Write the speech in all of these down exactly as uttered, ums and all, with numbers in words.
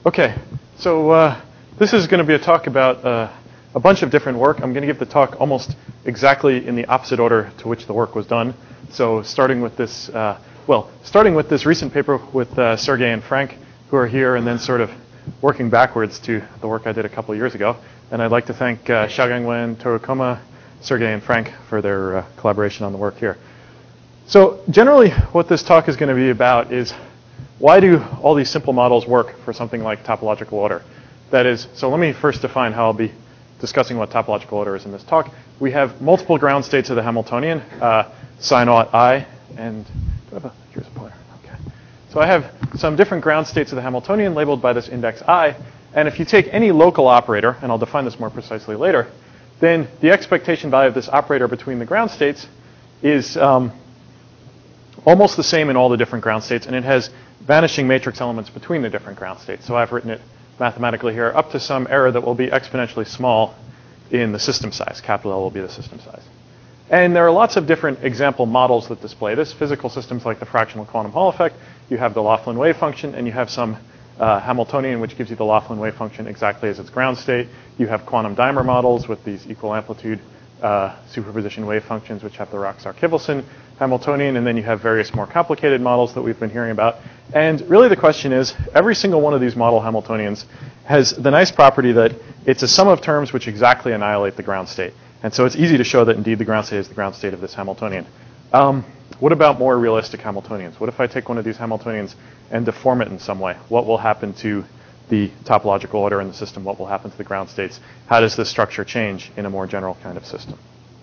Okay, so uh, this is going to be a talk about uh, a bunch of different work. I'm going to give the talk almost exactly in the opposite order to which the work was done. So starting with this, uh, well, starting with this recent paper with uh, Sergey and Frank, who are here, and then sort of working backwards to the work I did a couple of years ago. And I'd like to thank uh, Xiaogang Wen, Toru Koma, Sergey, and Frank for their uh, collaboration on the work here. So generally, what this talk is going to be about is why do all these simple models work for something like topological order? That is, so let me first define how I'll be discussing what topological order is in this talk. We have multiple ground states of the Hamiltonian, uh, psi naught I, and do I have a, here's a pointer. Okay. So I have some different ground states of the Hamiltonian labeled by this index I, and if you take any local operator, and I'll define this more precisely later, then the expectation value of this operator between the ground states is um, almost the same in all the different ground states, and it has vanishing matrix elements between the different ground states. So I've written it mathematically here up to some error that will be exponentially small in the system size. Capital L will be the system size. And there are lots of different example models that display this. Physical systems like the fractional quantum Hall effect, you have the Laughlin wave function, and you have some uh, Hamiltonian which gives you the Laughlin wave function exactly as its ground state. You have quantum dimer models with these equal amplitude uh, superposition wave functions which have the Roxar-Kivelson Hamiltonian, and then you have various more complicated models that we've been hearing about. And really the question is, every single one of these model Hamiltonians has the nice property that it's a sum of terms which exactly annihilate the ground state. And so it's easy to show that indeed the ground state is the ground state of this Hamiltonian. Um, what about more realistic Hamiltonians? What if I take one of these Hamiltonians and deform it in some way? What will happen to the topological order in the system? What will happen to the ground states? How does this structure change in a more general kind of system?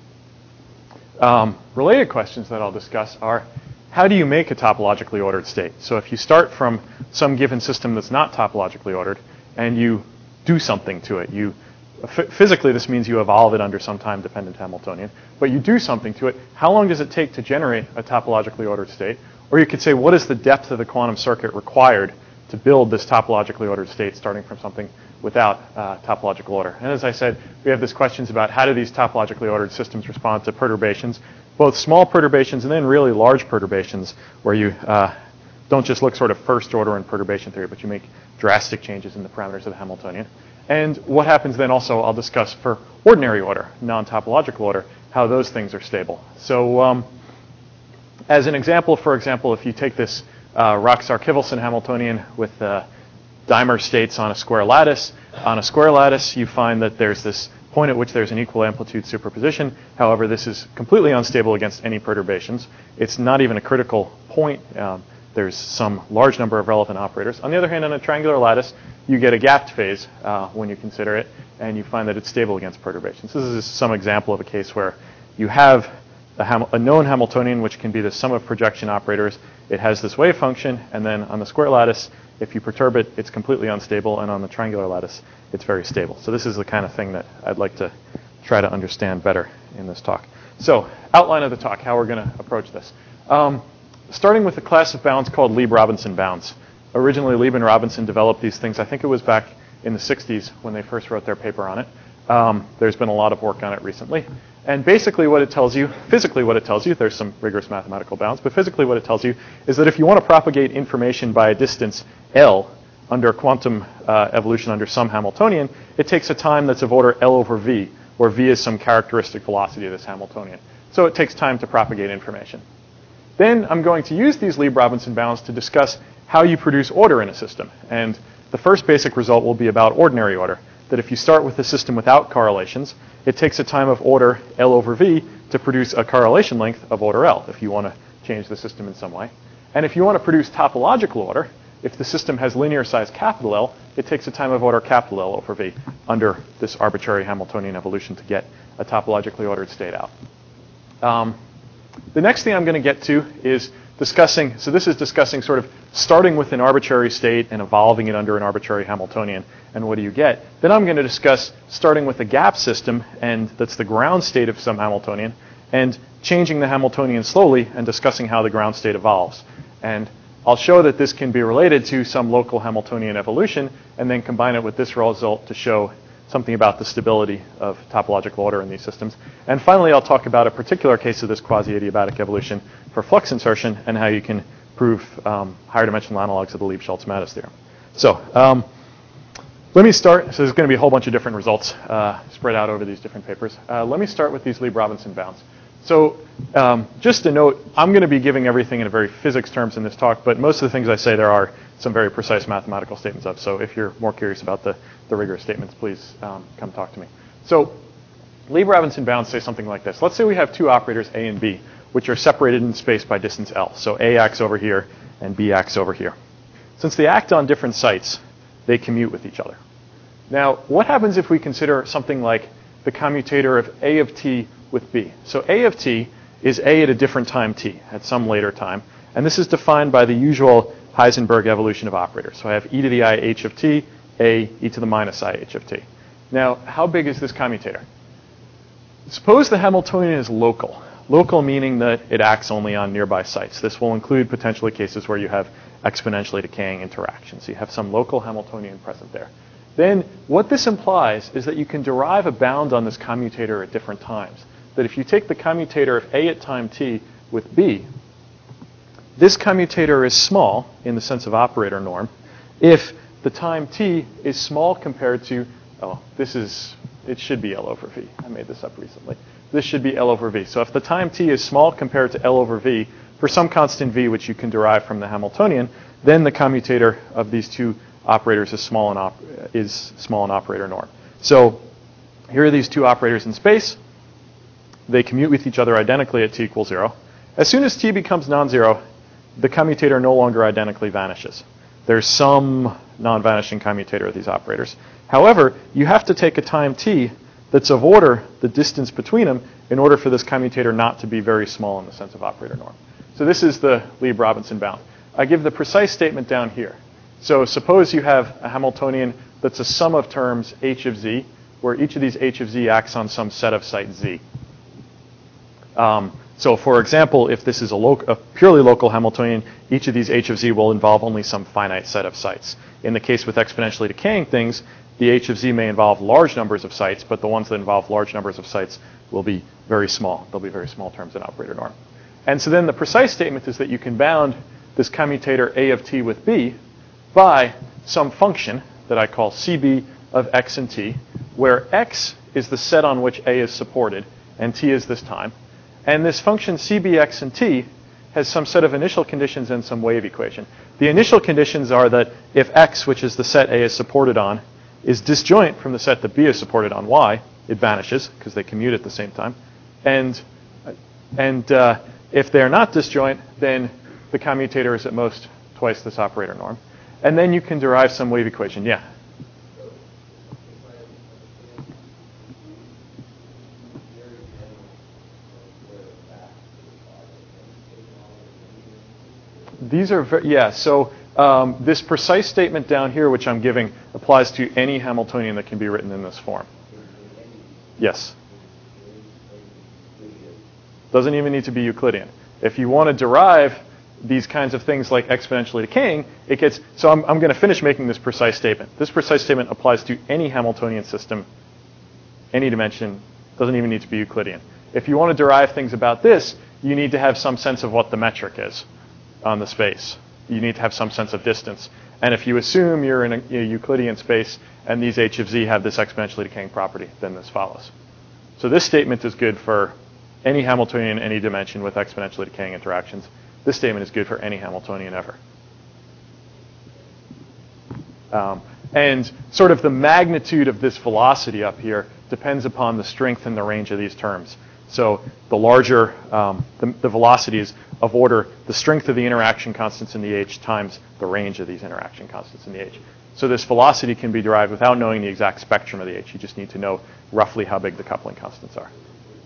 Um, related questions that I'll discuss are, how do you make a topologically ordered state? So if you start from some given system that's not topologically ordered, and you do something to it, you physically this means you evolve it under some time-dependent Hamiltonian, but you do something to it, how long does it take to generate a topologically ordered state? Or you could say, what is the depth of the quantum circuit required to build this topologically ordered state starting from something without uh, topological order? And as I said, we have these questions about how do these topologically ordered systems respond to perturbations, both small perturbations and then really large perturbations where you uh, don't just look sort of first order in perturbation theory, but you make drastic changes in the parameters of the Hamiltonian. And what happens then also I'll discuss for ordinary order, non-topological order, how those things are stable. So um, as an example, for example, if you take this uh, Roxar-Kivelson Hamiltonian with uh, dimer states on a square lattice, on a square lattice you find that there's this point at which there's an equal amplitude superposition. However, this is completely unstable against any perturbations. It's not even a critical point. Um, there's some large number of relevant operators. On the other hand, on a triangular lattice, you get a gapped phase uh, when you consider it, and you find that it's stable against perturbations. This is some example of a case where you have a, Ham a known Hamiltonian, which can be the sum of projection operators. It has this wave function, and then on the square lattice, if you perturb it, it's completely unstable, and on the triangular lattice, it's very stable. So this is the kind of thing that I'd like to try to understand better in this talk. So outline of the talk, how we're going to approach this. Um, starting with a class of bounds called Lieb-Robinson bounds. Originally, Lieb and Robinson developed these things. I think it was back in the sixties when they first wrote their paper on it. Um, there's been a lot of work on it recently. And basically what it tells you, physically what it tells you, there's some rigorous mathematical bounds, but physically what it tells you is that if you want to propagate information by a distance L under quantum uh, evolution under some Hamiltonian, it takes a time that's of order L over V, where V is some characteristic velocity of this Hamiltonian. So it takes time to propagate information. Then I'm going to use these Lieb-Robinson bounds to discuss how you produce order in a system. And the first basic result will be about ordinary order, that if you start with a system without correlations, it takes a time of order L over V to produce a correlation length of order L, if you want to change the system in some way. And if you want to produce topological order, if the system has linear size capital L, it takes a time of order capital L over V under this arbitrary Hamiltonian evolution to get a topologically ordered state out. Um, the next thing I'm going to get to is discussing, so this is discussing sort of starting with an arbitrary state and evolving it under an arbitrary Hamiltonian, and what do you get? Then I'm going to discuss starting with a gap system, and that's the ground state of some Hamiltonian, and changing the Hamiltonian slowly and discussing how the ground state evolves. And I'll show that this can be related to some local Hamiltonian evolution, and then combine it with this result to show something about the stability of topological order in these systems. And finally, I'll talk about a particular case of this quasi-adiabatic evolution for flux insertion and how you can prove um, higher dimensional analogs of the Lieb-Schultz-Mattis theorem. So um, let me start. So there's going to be a whole bunch of different results uh, spread out over these different papers. Uh, let me start with these Lieb-Robinson bounds. So um, just a note, I'm going to be giving everything in a very physics terms in this talk, but most of the things I say there are some very precise mathematical statements of. So if you're more curious about the, the rigorous statements, please um, come talk to me. So Lieb-Robinson bounds say something like this. Let's say we have two operators, A and B, which are separated in space by distance L. So A acts over here and B acts over here. Since they act on different sites, they commute with each other. Now, what happens if we consider something like the commutator of A of t with B? So A of t is A at a different time t, at some later time. And this is defined by the usual Heisenberg evolution of operators. So I have e to the I h of t, A e to the minus I h of t. Now, how big is this commutator? Suppose the Hamiltonian is local. Local meaning that it acts only on nearby sites. This will include potentially cases where you have exponentially decaying interactions. So you have some local Hamiltonian present there. Then what this implies is that you can derive a bound on this commutator at different times. That if you take the commutator of A at time t with B, this commutator is small in the sense of operator norm if the time t is small compared to, oh, this is, it should be L over V. I made this up recently. This should be L over V. So if the time t is small compared to L over V for some constant V, which you can derive from the Hamiltonian, then the commutator of these two operators is small in, op is small in operator norm. So here are these two operators in space. They commute with each other identically at t equals zero. As soon as t becomes non-zero, the commutator no longer identically vanishes. There's some non-vanishing commutator of these operators. However, you have to take a time t that's of order the distance between them in order for this commutator not to be very small in the sense of operator norm. So this is the Lieb-Robinson bound. I give the precise statement down here. So suppose you have a Hamiltonian that's a sum of terms h of z, where each of these h of z acts on some set of site z. Um, so for example, if this is a, lo a purely local Hamiltonian, each of these h of z will involve only some finite set of sites. In the case with exponentially decaying things, the h of z may involve large numbers of sites, but the ones that involve large numbers of sites will be very small. They'll be very small terms in operator norm. And so then the precise statement is that you can bound this commutator A of t with B by some function that I call C B of x and t, where x is the set on which A is supported, and t is this time. And this function C B x and t has some set of initial conditions and some wave equation. The initial conditions are that if x, which is the set A is supported on, is disjoint from the set that B is supported on, y, it vanishes because they commute at the same time. And, and uh, if they're not disjoint, then the commutator is at most twice this operator norm. And then you can derive some wave equation. Yeah? These are, very, yeah, so um, this precise statement down here, which I'm giving, applies to any Hamiltonian that can be written in this form. Yes. Doesn't even need to be Euclidean. If you want to derive these kinds of things like exponentially decaying, it gets, so I'm, I'm going to finish making this precise statement. This precise statement applies to any Hamiltonian system, any dimension, doesn't even need to be Euclidean. If you want to derive things about this, you need to have some sense of what the metric is on the space. You need to have some sense of distance. And if you assume you're in a, a Euclidean space and these h of z have this exponentially decaying property, then this follows. So this statement is good for any Hamiltonian, any dimension with exponentially decaying interactions. This statement is good for any Hamiltonian ever. Um, and sort of the magnitude of this velocity up here depends upon the strength and the range of these terms. So the larger um, the, the velocity is of order the strength of the interaction constants in the h times the range of these interaction constants in the h. So this velocity can be derived without knowing the exact spectrum of the h. You just need to know roughly how big the coupling constants are.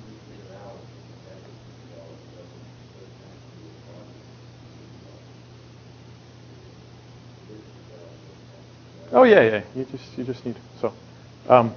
Oh yeah, yeah. You just you just need so. Um,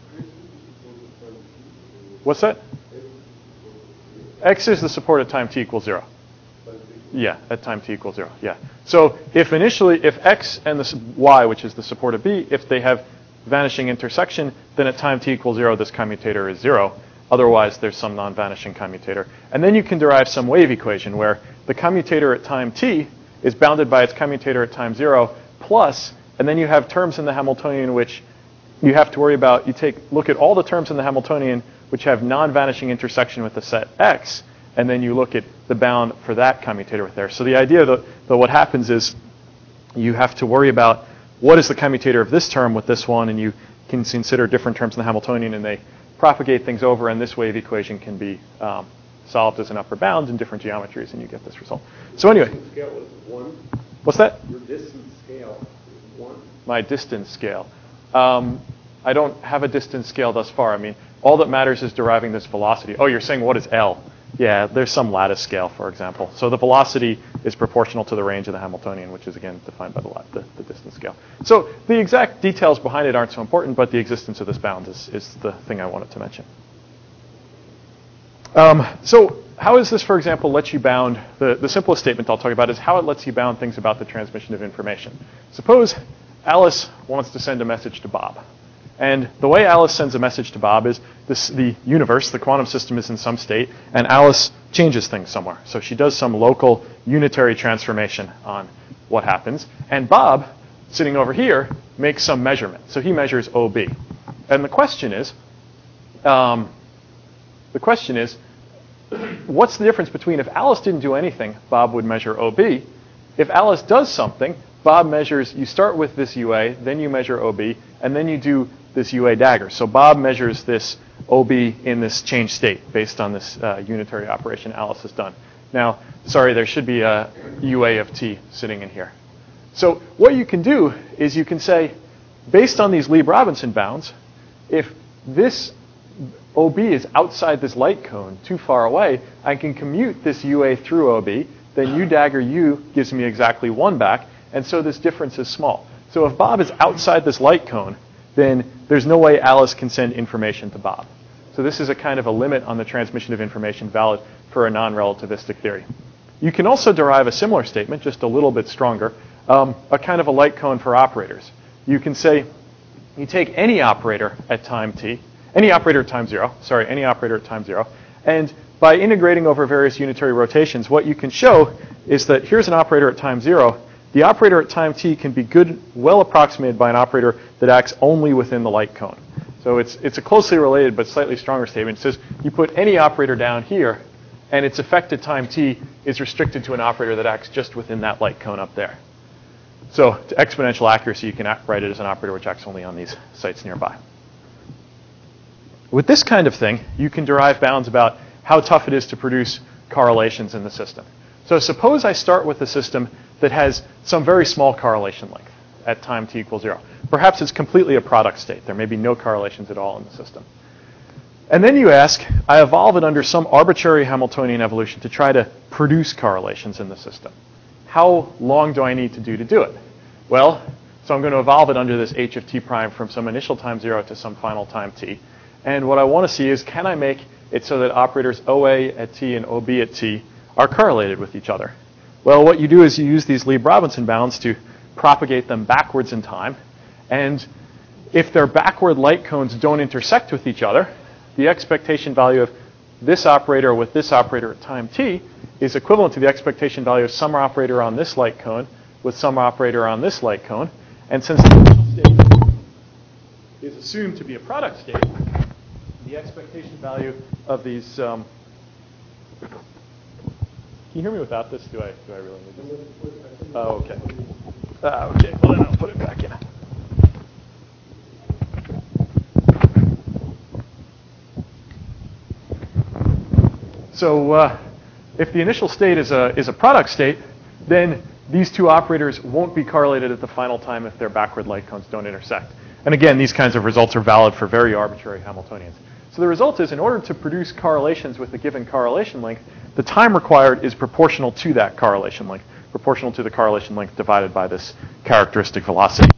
what's that? X is the support at time t equals zero. Yeah, at time t equals zero. Yeah. So if initially, if x and the y, which is the support of b, if they have vanishing intersection, then at time t equals zero, this commutator is zero. Otherwise, there's some non-vanishing commutator. And then you can derive some wave equation where the commutator at time t is bounded by its commutator at time zero plus And then you have terms in the Hamiltonian which you have to worry about. You take look at all the terms in the Hamiltonian which have non-vanishing intersection with the set X, and then you look at the bound for that commutator with there. So the idea that, that what happens is you have to worry about what is the commutator of this term with this one, and you can consider different terms in the Hamiltonian, and they propagate things over, and this wave equation can be um, solved as an upper bound in different geometries, and you get this result. So anyway. Distance scale is one. What's that? Your distance scale is one. My distance scale. Um, I don't have a distance scale thus far. I mean, all that matters is deriving this velocity. Oh, you're saying what is L? Yeah, there's some lattice scale, for example. So the velocity is proportional to the range of the Hamiltonian, which is, again, defined by the, the, the distance scale. So the exact details behind it aren't so important, but the existence of this bound is, is the thing I wanted to mention. Um, so how does this, for example, let you bound, the, the simplest statement I'll talk about is how it lets you bound things about the transmission of information. Suppose Alice wants to send a message to Bob. And the way Alice sends a message to Bob is this, the universe, the quantum system is in some state, and Alice changes things somewhere. So she does some local unitary transformation on what happens. And Bob, sitting over here, makes some measurement. So he measures O B. And the question is, um, the question is, what's the difference between if Alice didn't do anything, Bob would measure O B. If Alice does something, Bob measures, you start with this U A, then you measure O B, and then you do this U A dagger. So Bob measures this O B in this changed state based on this uh, unitary operation Alice has done. Now, sorry, there should be a U A of T sitting in here. So what you can do is you can say, based on these Lieb-Robinson bounds, if this O B is outside this light cone too far away, I can commute this U A through O B, then U dagger U gives me exactly one back, and so this difference is small. So if Bob is outside this light cone, then there's no way Alice can send information to Bob. So this is a kind of a limit on the transmission of information valid for a non-relativistic theory. You can also derive a similar statement, just a little bit stronger, um, a kind of a light cone for operators. You can say, you take any operator at time t, any operator at time zero, sorry, any operator at time zero, and by integrating over various unitary rotations, what you can show is that here's an operator at time zero. The operator at time t can be good, well approximated by an operator that acts only within the light cone. So it's, it's a closely related but slightly stronger statement. It says you put any operator down here, and its effect at time t is restricted to an operator that acts just within that light cone up there. So to exponential accuracy, you can write it as an operator which acts only on these sites nearby. With this kind of thing, you can derive bounds about how tough it is to produce correlations in the system. So suppose I start with a system that has some very small correlation length at time t equals zero. Perhaps it's completely a product state. There may be no correlations at all in the system. And then you ask, I evolve it under some arbitrary Hamiltonian evolution to try to produce correlations in the system. How long do I need to do to do it? Well, so I'm going to evolve it under this h of t prime from some initial time zero to some final time t. And what I want to see is, can I make it so that operators O A at t and O B at t are correlated with each other? Well, what you do is you use these Lieb-Robinson bounds to propagate them backwards in time. And if their backward light cones don't intersect with each other, the expectation value of this operator with this operator at time t is equivalent to the expectation value of some operator on this light cone with some operator on this light cone. And since the initial state is assumed to be a product state, the expectation value of these... Um, Can you hear me without this? Do I, do I really need this? Oh, okay. Uh, okay, well then I'll put it back in. So uh, if the initial state is a, is a product state, then these two operators won't be correlated at the final time if their backward light cones don't intersect. And again, these kinds of results are valid for very arbitrary Hamiltonians. So the result is, in order to produce correlations with a given correlation length, the time required is proportional to that correlation length, proportional to the correlation length divided by this characteristic velocity.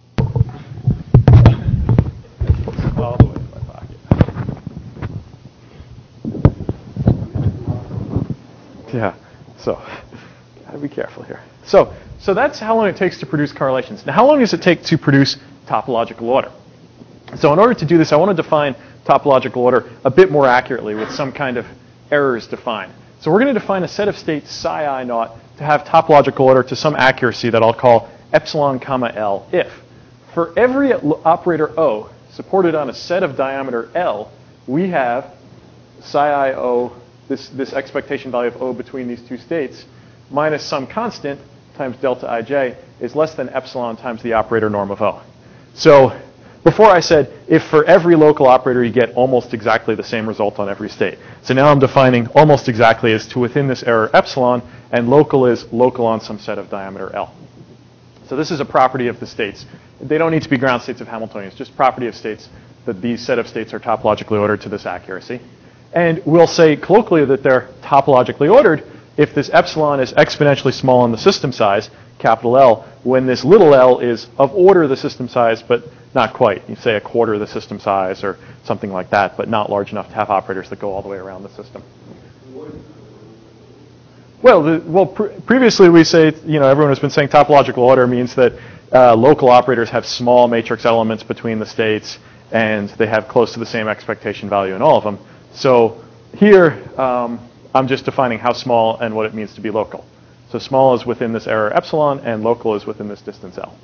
All the way to my pocket. Yeah, so gotta be careful here. So, so that's how long it takes to produce correlations. Now, how long does it take to produce topological order? So in order to do this, I want to define topological order a bit more accurately with some kind of errors defined. So we're going to define a set of states psi I naught to have topological order to some accuracy that I'll call epsilon comma L if for every operator O supported on a set of diameter L, we have psi I O, this, this expectation value of O between these two states, minus some constant times delta ij is less than epsilon times the operator norm of O. So before I said if for every local operator you get almost exactly the same result on every state. So now I'm defining almost exactly as to within this error epsilon, and local is local on some set of diameter L. So this is a property of the states. They don't need to be ground states of Hamiltonians, just property of states that these set of states are topologically ordered to this accuracy. And we'll say colloquially that they're topologically ordered if this epsilon is exponentially small in the system size, capital L, when this little l is of order the system size, but not quite. You say a quarter of the system size or something like that, but not large enough to have operators that go all the way around the system. Well, the, well, pre previously we say, you know, everyone has been saying topological order means that uh, local operators have small matrix elements between the states, and they have close to the same expectation value in all of them. So here, um, I'm just defining how small and what it means to be local. So small is within this error epsilon, and local is within this distance L.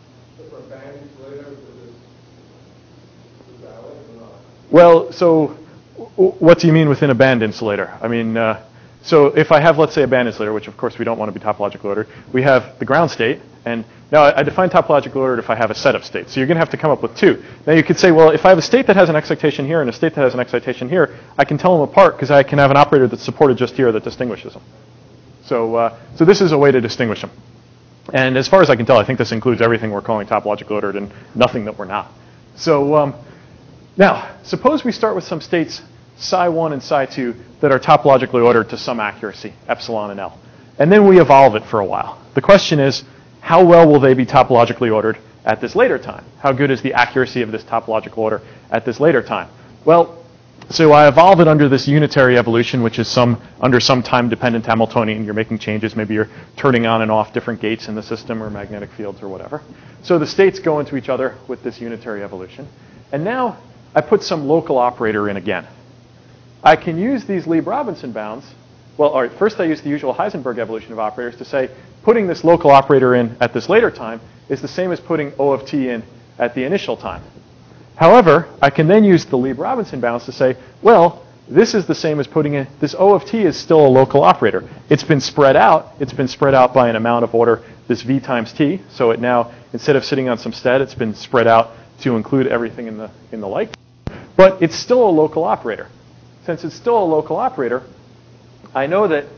Well, so what do you mean within a band insulator? I mean, uh, so if I have, let's say, a band insulator, which of course we don't want to be topologically ordered, we have the ground state, and now I, I define topologically ordered if I have a set of states. So you're going to have to come up with two. Now you could say, well, if I have a state that has an excitation here and a state that has an excitation here, I can tell them apart because I can have an operator that's supported just here that distinguishes them. So, uh, so this is a way to distinguish them. And as far as I can tell, I think this includes everything we're calling topologically ordered and nothing that we're not. So um, now, suppose we start with some states psi one and psi two that are topologically ordered to some accuracy, epsilon and L. And then we evolve it for a while. The question is, how well will they be topologically ordered at this later time? How good is the accuracy of this topological order at this later time? Well, so I evolve it under this unitary evolution, which is some under some time-dependent Hamiltonian. You're making changes. Maybe you're turning on and off different gates in the system or magnetic fields or whatever. So the states go into each other with this unitary evolution. And now I put some local operator in again. I can use these Lieb-Robinson bounds. Well, all right, first I use the usual Heisenberg evolution of operators to say putting this local operator in at this later time is the same as putting O of t in at the initial time. However, I can then use the Lieb-Robinson bounds to say, well, this is the same as putting in, this O of t is still a local operator. It's been spread out. It's been spread out by an amount of order, this v times t. So it now, instead of sitting on some stead, it's been spread out to include everything in the, in the like. But it's still a local operator. Since it's still a local operator, I know that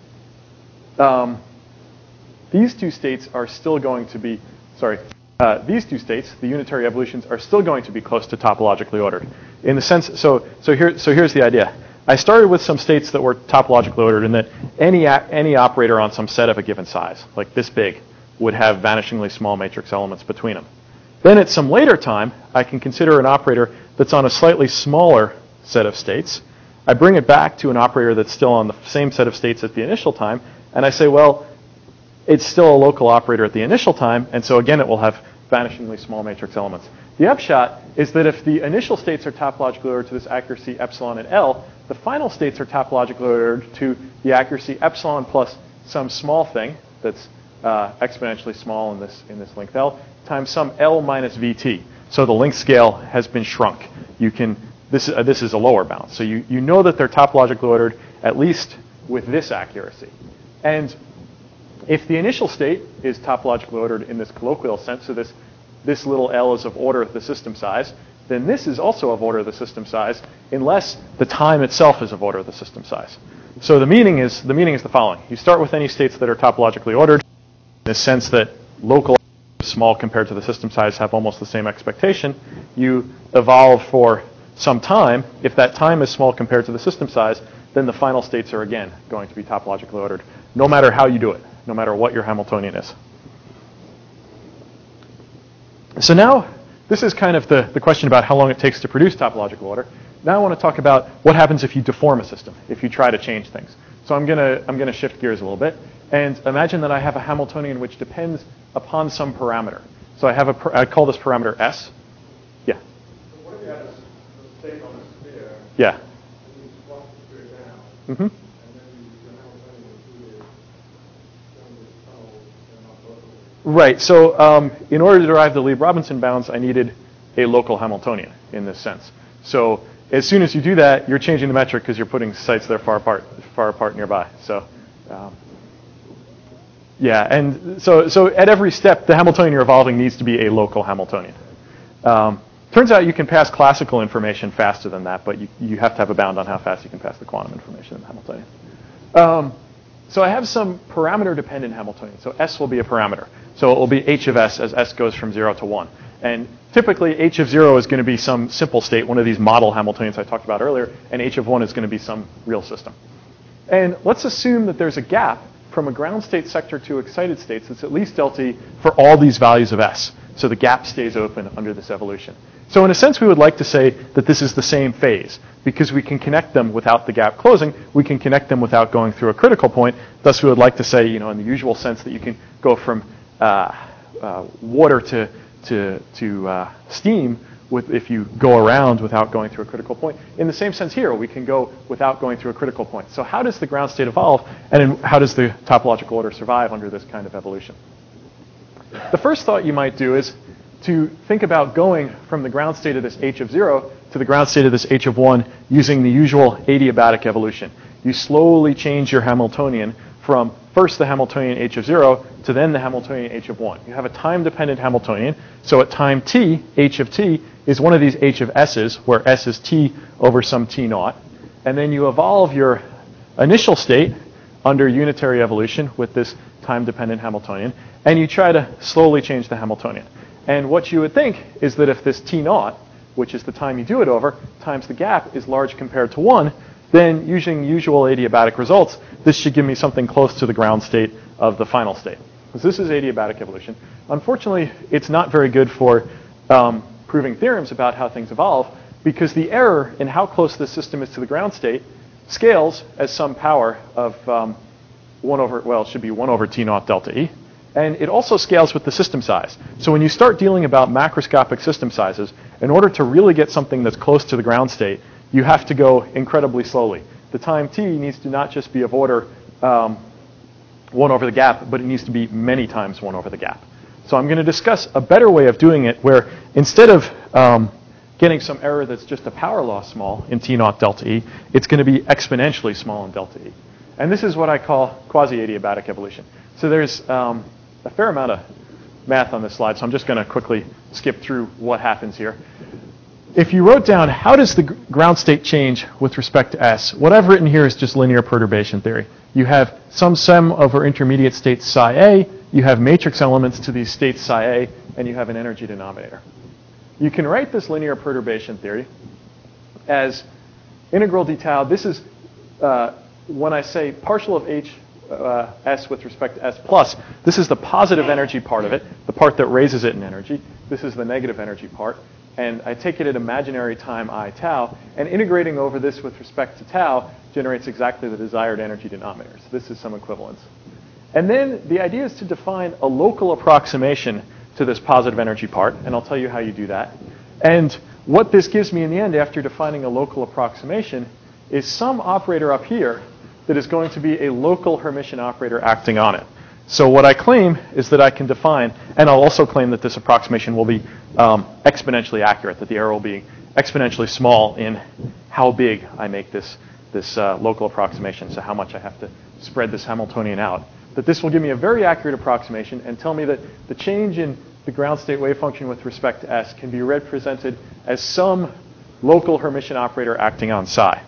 um, these two states are still going to be, sorry, uh, these two states, the unitary evolutions, are still going to be close to topologically ordered. In the sense, so so here, so here's the idea. I started with some states that were topologically ordered, in that any any operator on some set of a given size, like this big, would have vanishingly small matrix elements between them. Then at some later time, I can consider an operator that's on a slightly smaller set of states. I bring it back to an operator that's still on the same set of states at the initial time, and I say, well, it's still a local operator at the initial time, and so again it will have vanishingly small matrix elements. The upshot is that if the initial states are topologically ordered to this accuracy epsilon and L, the final states are topologically ordered to the accuracy epsilon plus some small thing that's uh, exponentially small in this, in this length L, times some L minus V T. So the length scale has been shrunk. You can, this, uh, this is a lower bound. So you, you know that they're topologically ordered at least with this accuracy. And if the initial state is topologically ordered in this colloquial sense, so this, this little L is of order of the system size, then this is also of order of the system size, unless the time itself is of order of the system size. So the meaning is the meaning is the following. You start with any states that are topologically ordered, in the sense that local small compared to the system size have almost the same expectation. You evolve for some time. If that time is small compared to the system size, then the final states are again going to be topologically ordered, no matter how you do it, no matter what your Hamiltonian is. So now, this is kind of the, the question about how long it takes to produce topological order. Now I want to talk about what happens if you deform a system, if you try to change things. So I'm going to I'm going to shift gears a little bit. And imagine that I have a Hamiltonian which depends upon some parameter. So I have a, I call this parameter S. Yeah. So what if you had a state on a sphere? Yeah. And you swap the sphere down, Mm-hmm. and then you, your Hamiltonian included some of the tunnels and not both of them. Right. So um, in order to derive the Lieb-Robinson bounds, I needed a local Hamiltonian in this sense. So as soon as you do that, you're changing the metric because you're putting sites that are far apart, far apart nearby. So um, yeah, and so so at every step, the Hamiltonian you're evolving needs to be a local Hamiltonian. Um, turns out you can pass classical information faster than that, but you, you have to have a bound on how fast you can pass the quantum information in the Hamiltonian. Um, so I have some parameter-dependent Hamiltonian. So S will be a parameter. So it will be h of s as s goes from zero to one. And typically, h of zero is going to be some simple state, one of these model Hamiltonians I talked about earlier, and h of one is going to be some real system. And let's assume that there's a gap from a ground state sector to excited states that's at least delta E for all these values of S. So the gap stays open under this evolution. So in a sense, we would like to say that this is the same phase. Because we can connect them without the gap closing, we can connect them without going through a critical point. Thus, we would like to say, you know, in the usual sense that you can go from uh, uh, water to to to uh, steam with if you go around without going through a critical point. In the same sense here, we can go without going through a critical point. So how does the ground state evolve, and in, how does the topological order survive under this kind of evolution? The first thought you might do is to think about going from the ground state of this h of zero to the ground state of this h of one using the usual adiabatic evolution. You slowly change your Hamiltonian from first the Hamiltonian h of zero to then the Hamiltonian h of one. You have a time-dependent Hamiltonian. So at time t, h of t is one of these h of s's, where s is t over some t naught. And then you evolve your initial state under unitary evolution with this time-dependent Hamiltonian, and you try to slowly change the Hamiltonian. And what you would think is that if this t naught, which is the time you do it over, times the gap is large compared to one, then using usual adiabatic results, this should give me something close to the ground state of the final state. Because this is adiabatic evolution. Unfortunately, it's not very good for um, proving theorems about how things evolve, because the error in how close this system is to the ground state scales as some power of um, one over, well, it should be one over t naught delta E. And it also scales with the system size. So when you start dealing about macroscopic system sizes, in order to really get something that's close to the ground state, you have to go incredibly slowly. The time t needs to not just be of order um, one over the gap, but it needs to be many times one over the gap. So I'm going to discuss a better way of doing it where instead of um, getting some error that's just a power law small in t naught delta E, it's going to be exponentially small in delta E. And this is what I call quasi-adiabatic evolution. So there's um, a fair amount of math on this slide, so I'm just going to quickly skip through what happens here. If you wrote down how does the ground state change with respect to S, what I've written here is just linear perturbation theory. You have some sum over intermediate states psi A, you have matrix elements to these states psi A, and you have an energy denominator. You can write this linear perturbation theory as integral d tau. This is uh, when I say partial of h Uh, S with respect to S plus. This is the positive energy part of it, the part that raises it in energy. This is the negative energy part. And I take it at imaginary time I tau, and integrating over this with respect to tau generates exactly the desired energy denominator. So this is some equivalence. And then the idea is to define a local approximation to this positive energy part, and I'll tell you how you do that. And what this gives me in the end after defining a local approximation is some operator up here that is going to be a local Hermitian operator acting on it. So what I claim is that I can define, and I'll also claim that this approximation will be um, exponentially accurate, that the error will be exponentially small in how big I make this, this uh, local approximation, so how much I have to spread this Hamiltonian out. That this will give me a very accurate approximation and tell me that the change in the ground state wave function with respect to S can be represented as some local Hermitian operator acting on psi.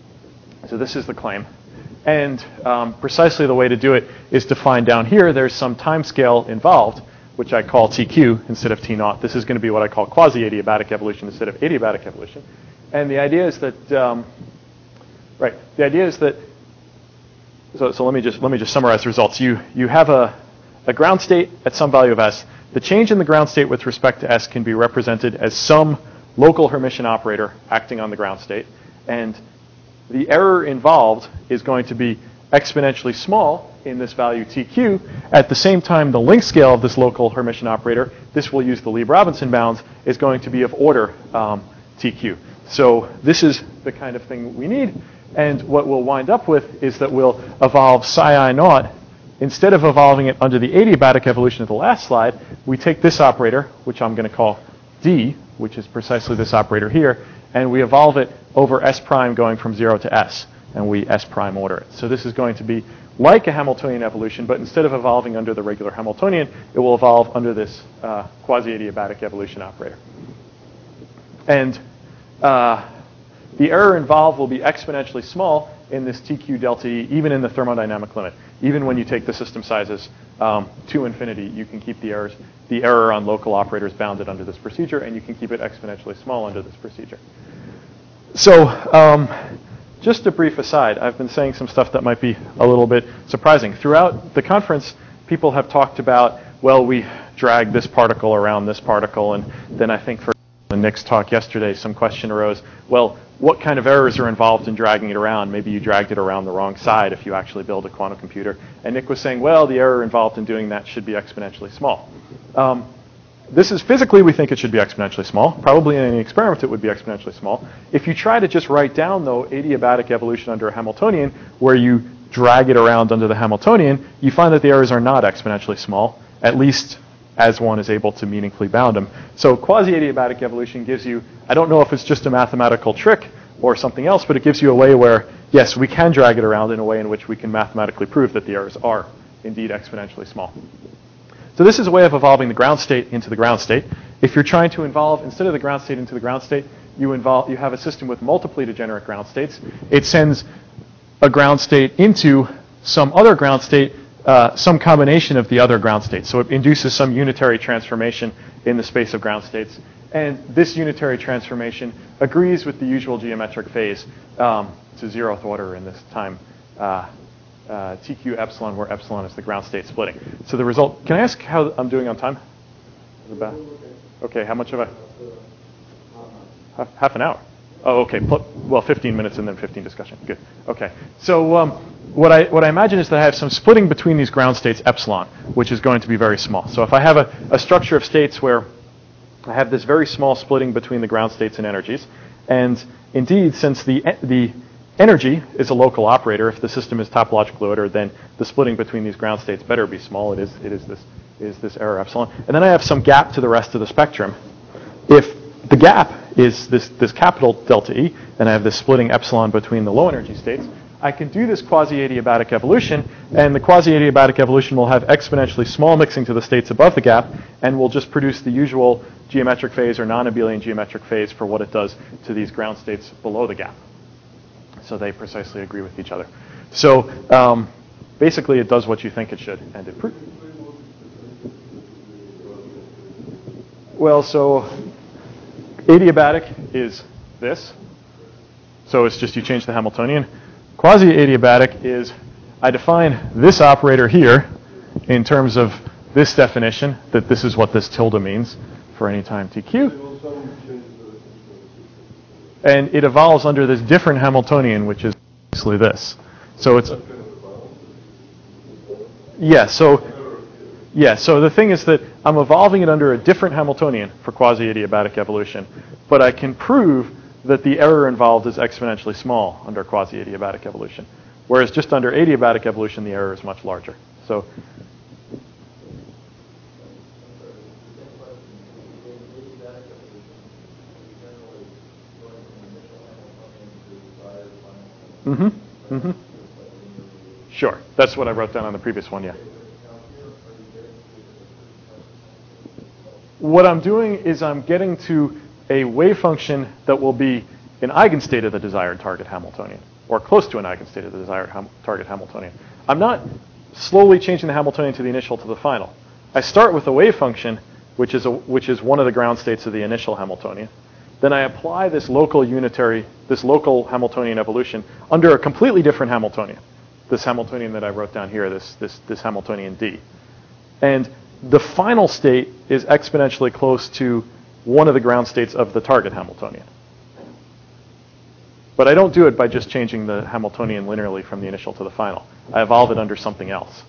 So this is the claim. And um, precisely the way to do it is to find down here there's some time scale involved, which I call T Q instead of T naught. This is going to be what I call quasi-adiabatic evolution instead of adiabatic evolution. And the idea is that, um, right, the idea is that, so, so let me just let me just summarize the results. You, you have a, a ground state at some value of S. The change in the ground state with respect to S can be represented as some local Hermitian operator acting on the ground state. And the error involved is going to be exponentially small in this value T Q. At the same time, the length scale of this local Hermitian operator, this will use the Lieb-Robinson bounds, is going to be of order um, T Q. So this is the kind of thing we need. And what we'll wind up with is that we'll evolve psi I naught instead of evolving it under the adiabatic evolution of the last slide, we take this operator, which I'm going to call D, which is precisely this operator here, and we evolve it over S prime going from zero to S, and we S prime order it. So this is going to be like a Hamiltonian evolution, but instead of evolving under the regular Hamiltonian, it will evolve under this uh, quasi-adiabatic evolution operator. And uh, the error involved will be exponentially small in this T Q delta E, even in the thermodynamic limit. Even when you take the system sizes um, to infinity, you can keep the errors, the error on local operators bounded under this procedure, and you can keep it exponentially small under this procedure. So um, just a brief aside, I've been saying some stuff that might be a little bit surprising. Throughout the conference, people have talked about, well, we drag this particle around this particle, and then I think for Nick's talk yesterday, some question arose, well, what kind of errors are involved in dragging it around? Maybe you dragged it around the wrong side if you actually build a quantum computer. And Nick was saying, well, the error involved in doing that should be exponentially small. Um, this is physically, we think it should be exponentially small. Probably in any experiment, it would be exponentially small. If you try to just write down, though, adiabatic evolution under a Hamiltonian, where you drag it around under the Hamiltonian, you find that the errors are not exponentially small, at least as one is able to meaningfully bound them. So quasi-adiabatic evolution gives you, I don't know if it's just a mathematical trick or something else, but it gives you a way where, yes, we can drag it around in a way in which we can mathematically prove that the errors are indeed exponentially small. So this is a way of evolving the ground state into the ground state. If you're trying to involve, instead of the ground state into the ground state, you involve, you have a system with multiply degenerate ground states. It sends a ground state into some other ground state, Uh, some combination of the other ground states. So it induces some unitary transformation in the space of ground states. And this unitary transformation agrees with the usual geometric phase um, to zeroth order in this time uh, uh, T Q epsilon, where epsilon is the ground state splitting. So the result, can I ask how I'm doing on time? About, okay, how much of a? Half, half an hour. Oh, okay. Well, fifteen minutes and then fifteen discussion. Good. Okay. So um, what I what I imagine is that I have some splitting between these ground states epsilon, which is going to be very small. So if I have a, a structure of states where I have this very small splitting between the ground states and energies, and indeed, since the the energy is a local operator, if the system is topologically ordered, then the splitting between these ground states better be small. It is it is this is this error epsilon, and then I have some gap to the rest of the spectrum. If the gap is this, this capital delta E, and I have this splitting epsilon between the low energy states, I can do this quasi-adiabatic evolution, and the quasi-adiabatic evolution will have exponentially small mixing to the states above the gap, and will just produce the usual geometric phase or non-abelian geometric phase for what it does to these ground states below the gap. So they precisely agree with each other. So um, basically it does what you think it should, and it proves. Well, so adiabatic is this. So it's just you change the Hamiltonian. Quasi-adiabatic is I define this operator here in terms of this definition, that this is what this tilde means for any time T Q. And it evolves under this different Hamiltonian, which is basically this. So it's... Yeah, so... Yeah, so the thing is that I'm evolving it under a different Hamiltonian for quasi-adiabatic evolution, but I can prove that the error involved is exponentially small under quasi-adiabatic evolution, whereas just under adiabatic evolution, the error is much larger. So, mm-hmm, mm-hmm. Sure, that's what I wrote down on the previous one, yeah. What I'm doing is I'm getting to a wave function that will be an eigenstate of the desired target Hamiltonian, or close to an eigenstate of the desired ham- target Hamiltonian. I'm not slowly changing the Hamiltonian to the initial to the final. I start with a wave function, which is a, which is one of the ground states of the initial Hamiltonian. Then I apply this local unitary, this local Hamiltonian evolution under a completely different Hamiltonian, this Hamiltonian that I wrote down here, this this this Hamiltonian D, and the final state is exponentially close to one of the ground states of the target Hamiltonian. But I don't do it by just changing the Hamiltonian linearly from the initial to the final. I evolve it under something else.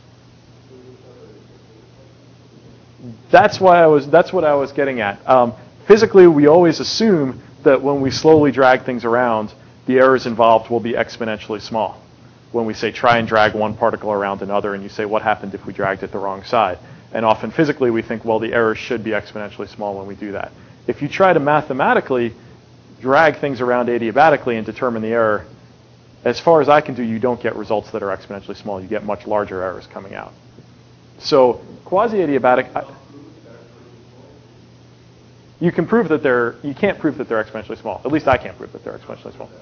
That's why I was. That's what I was getting at. Um, physically, we always assume that when we slowly drag things around, the errors involved will be exponentially small. when we say try and drag one particle around another, and you say, what happened if we dragged it the wrong side? And often physically we think, well, the error should be exponentially small when we do that. If you try to mathematically drag things around adiabatically and determine the error, as far as I can do, you don't get results that are exponentially small. You get much larger errors coming out. So quasi-adiabatic, I, you can prove that they're, you can't prove that they're exponentially small. At least I can't prove that they're exponentially small.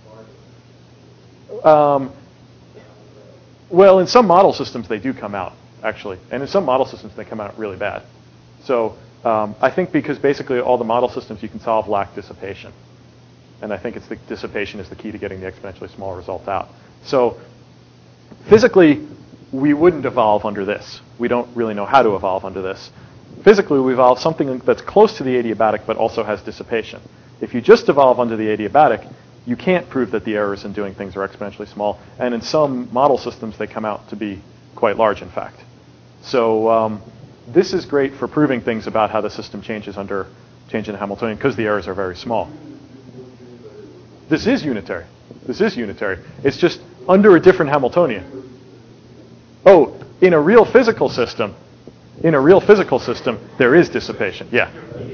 Um, well, in some model systems, they do come out, actually. And in some model systems, they come out really bad. So um, I think because basically all the model systems you can solve lack dissipation. And I think it's the dissipation is the key to getting the exponentially small result out. So physically, we wouldn't evolve under this. We don't really know how to evolve under this. Physically, we evolve something that's close to the adiabatic but also has dissipation. If you just evolve under the adiabatic, you can't prove that the errors in doing things are exponentially small. And in some model systems, they come out to be quite large, in fact. So um, this is great for proving things about how the system changes under change in the Hamiltonian because the errors are very small. This is unitary. This is unitary. It's just under a different Hamiltonian. Oh, in a real physical system, in a real physical system, there is dissipation. Yeah.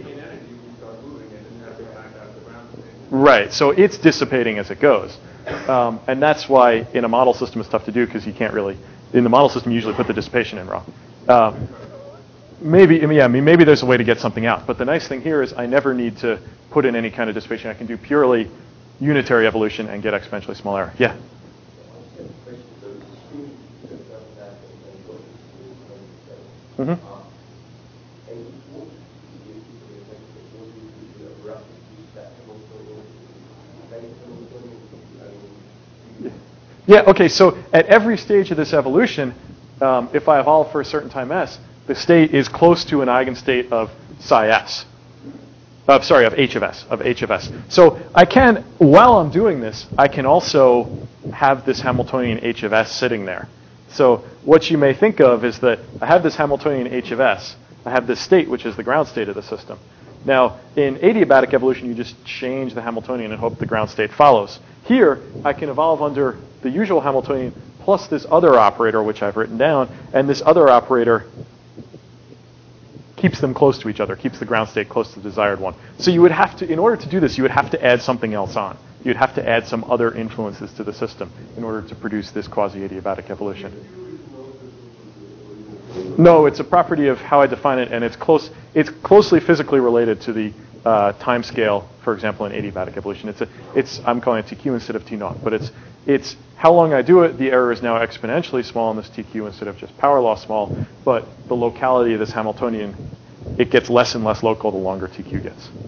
Right. So it's dissipating as it goes. Um, and that's why in a model system it's tough to do because you can't really, in the model system you usually put the dissipation in wrong. Um, maybe, yeah, I mean, maybe there's a way to get something out. But the nice thing here is I never need to put in any kind of dissipation. I can do purely unitary evolution and get exponentially small error. Yeah? Mm-hmm. Yeah, okay, so at every stage of this evolution, um, if I evolve for a certain time s, the state is close to an eigenstate of psi s. Uh, sorry, of h of s, of h of s. So I can, while I'm doing this, I can also have this Hamiltonian h of s sitting there. So what you may think of is that I have this Hamiltonian h of s. I have this state, which is the ground state of the system. Now, in adiabatic evolution, you just change the Hamiltonian and hope the ground state follows. Here, I can evolve under the usual Hamiltonian plus this other operator, which I've written down, and this other operator keeps them close to each other, keeps the ground state close to the desired one. So you would have to, in order to do this, you would have to add something else on. You'd have to add some other influences to the system in order to produce this quasi-adiabatic evolution. No, it's a property of how I define it, and it's close. It's closely physically related to the uh, time scale, for example, in adiabatic evolution. It's a, it's I'm calling it T Q instead of T naught, but it's it's how long I do it. The error is now exponentially small in this T Q instead of just power law small. But the locality of this Hamiltonian, it gets less and less local the longer T Q gets. Is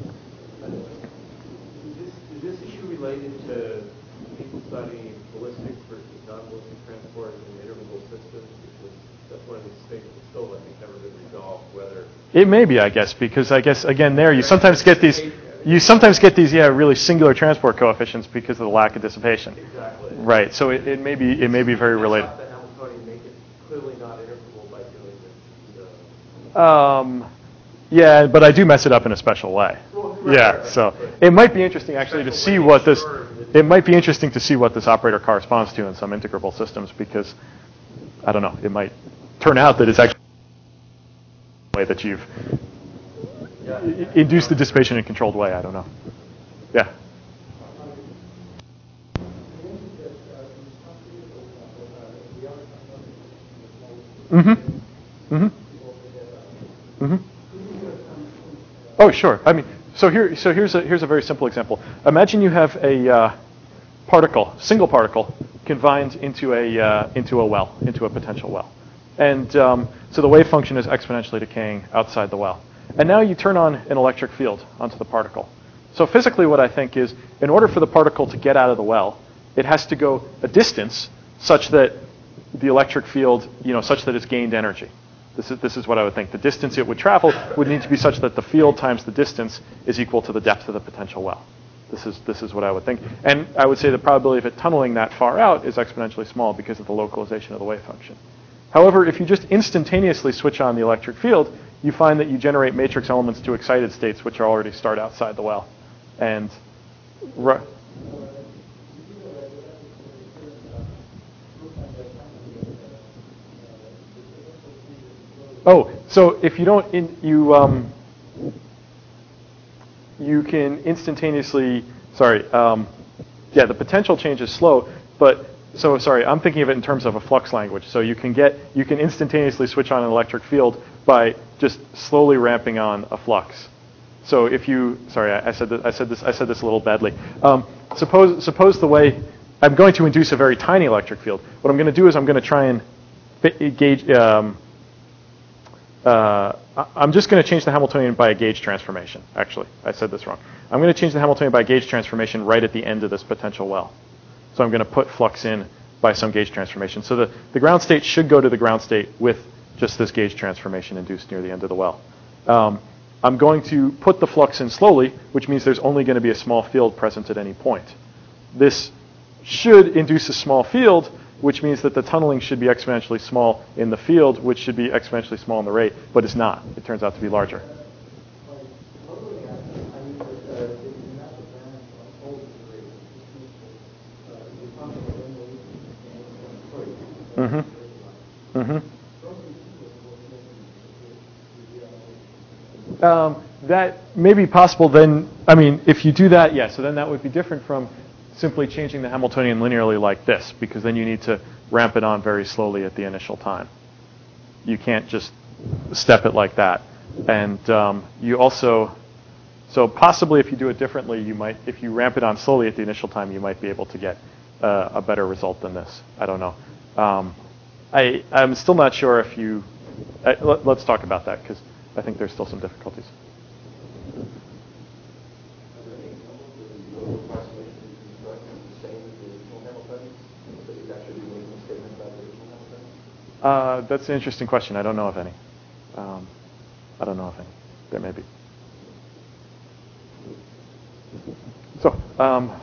this, is this issue related to people studying ballistic versus non-ballistic transport in interval systems? Because that's one of these things that's still, I think, never been resolved. Whether it may be, I guess, because I guess again there you sometimes get these, you sometimes get these yeah really singular transport coefficients because of the lack of dissipation. Exactly. Right. So it, it may be it may be very related. The Hamiltonian make it clearly not interpretable by doing this. So. Um, yeah, but I do mess it up in a special way. Well, right, Yeah, right, right. so it might be interesting actually to see what this. It might be interesting to see what this operator corresponds to in some integrable systems because I don't know. It might turn out that it's actually the way that you've Yeah. induced the dissipation in a controlled way. I don't know. Yeah. Mm-hmm. Mm-hmm. Mm-hmm. Oh, sure. I mean, so here, so here's a here's a very simple example. Imagine you have a uh, particle, single particle, confined into a uh, into a well, into a potential well, and um, so the wave function is exponentially decaying outside the well. And now you turn on an electric field onto the particle. So physically, what I think is, in order for the particle to get out of the well, it has to go a distance such that the electric field, you know, such that it's gained energy. This is, this is what I would think. The distance it would travel would need to be such that the field times the distance is equal to the depth of the potential well. This is, this is what I would think. And I would say the probability of it tunneling that far out is exponentially small because of the localization of the wave function. However, if you just instantaneously switch on the electric field, you find that you generate matrix elements to excited states which are already start outside the well. And right. Oh, so if you don't, in, you um, you can instantaneously. Sorry, um, yeah, the potential change is slow, but so sorry, I'm thinking of it in terms of a flux language. So you can get, you can instantaneously switch on an electric field by just slowly ramping on a flux. So if you, sorry, I, I said that, I said this, I said this a little badly. Um, suppose suppose the way I'm going to induce a very tiny electric field. What I'm going to do is I'm going to try and gauge. Um, uh, I'm just going to change the Hamiltonian by a gauge transformation. Actually, I said this wrong. I'm going to change the Hamiltonian by a gauge transformation right at the end of this potential well. So I'm going to put flux in by some gauge transformation. So the, the ground state should go to the ground state with just this gauge transformation induced near the end of the well. Um, I'm going to put the flux in slowly, which means there's only going to be a small field present at any point. This should induce a small field, which means that the tunneling should be exponentially small in the field, which should be exponentially small in the rate, but it's not. It turns out to be larger. Mm-hmm. Mm-hmm. Um, that may be possible then. I mean, if you do that, yeah, so then that would be different from simply changing the Hamiltonian linearly like this, because then you need to ramp it on very slowly at the initial time. You can't just step it like that. And um, you also, so possibly if you do it differently, you might, if you ramp it on slowly at the initial time, you might be able to get uh, a better result than this. I don't know. Um, I, I'm still not sure if you, uh, let, let's talk about that, because I think there's still some difficulties. Uh, that's an interesting question. I don't know of any. Um, I don't know of any. There may be. So, um,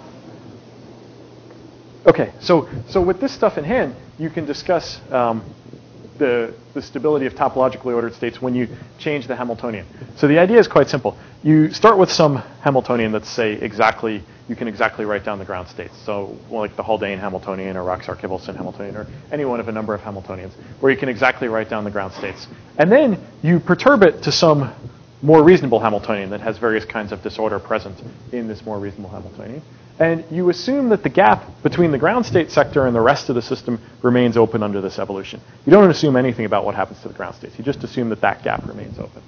okay. So, so with this stuff in hand, you can discuss um, the the stability of topologically ordered states when you change the Hamiltonian. So the idea is quite simple. You start with some Hamiltonian that's, say, exactly, you can exactly write down the ground states. So like the Haldane Hamiltonian or Roxar-Kibelson Hamiltonian or any one of a number of Hamiltonians where you can exactly write down the ground states. And then you perturb it to some more reasonable Hamiltonian that has various kinds of disorder present in this more reasonable Hamiltonian. And you assume that the gap between the ground state sector and the rest of the system remains open under this evolution. You don't assume anything about what happens to the ground states. You just assume that that gap remains open.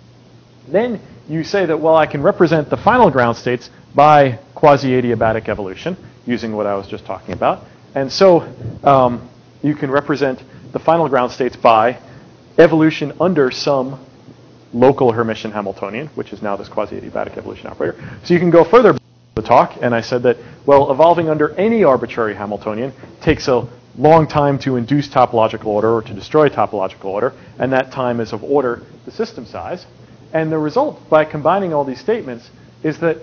Then you say that, well, I can represent the final ground states by quasi-adiabatic evolution, using what I was just talking about. And so um, you can represent the final ground states by evolution under some local Hermitian Hamiltonian, which is now this quasi-adiabatic evolution operator. So you can go further the talk, and I said that, well, evolving under any arbitrary Hamiltonian takes a long time to induce topological order or to destroy topological order, and that time is of order the system size. And the result, by combining all these statements, is that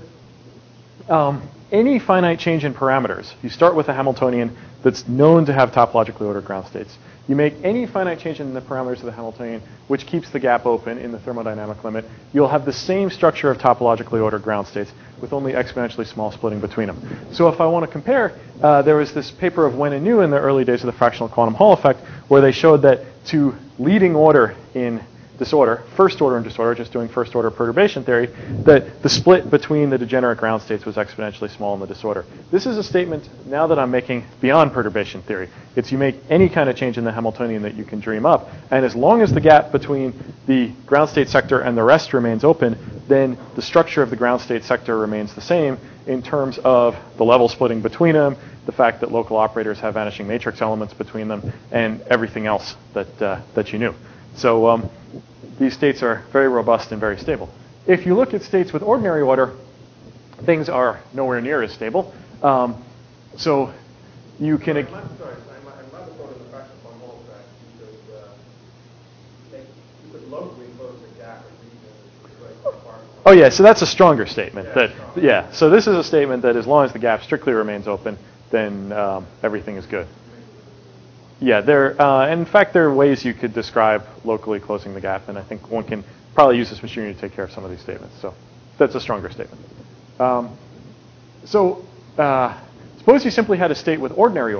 um, any finite change in parameters, you start with a Hamiltonian that's known to have topologically ordered ground states. You make any finite change in the parameters of the Hamiltonian, which keeps the gap open in the thermodynamic limit, you'll have the same structure of topologically ordered ground states with only exponentially small splitting between them. So if I want to compare, uh, there was this paper of Wen and New in the early days of the fractional quantum Hall effect, where they showed that to leading order in disorder, first order in disorder, just doing first order perturbation theory, that the split between the degenerate ground states was exponentially small in the disorder. This is a statement now that I'm making beyond perturbation theory. It's you make any kind of change in the Hamiltonian that you can dream up, and as long as the gap between the ground state sector and the rest remains open, then the structure of the ground state sector remains the same in terms of the level splitting between them, the fact that local operators have vanishing matrix elements between them, and everything else that uh, that you knew. So um, these states are very robust and very stable. If you look at states with ordinary order, things are nowhere near as stable. Um, so you can... I'm not sorry, I'm, I'm not sort of the fractional quantum Hall effect because uh, they, you could locally close the gap at region. Oh yeah, so that's a stronger statement. Yeah, that stronger. yeah. So this is a statement that as long as the gap strictly remains open, then um, everything is good. Yeah, there. Uh, in fact, there are ways you could describe locally closing the gap, and I think one can probably use this machinery to take care of some of these statements. So that's a stronger statement. Um, so uh, suppose you simply had a state with ordinary order.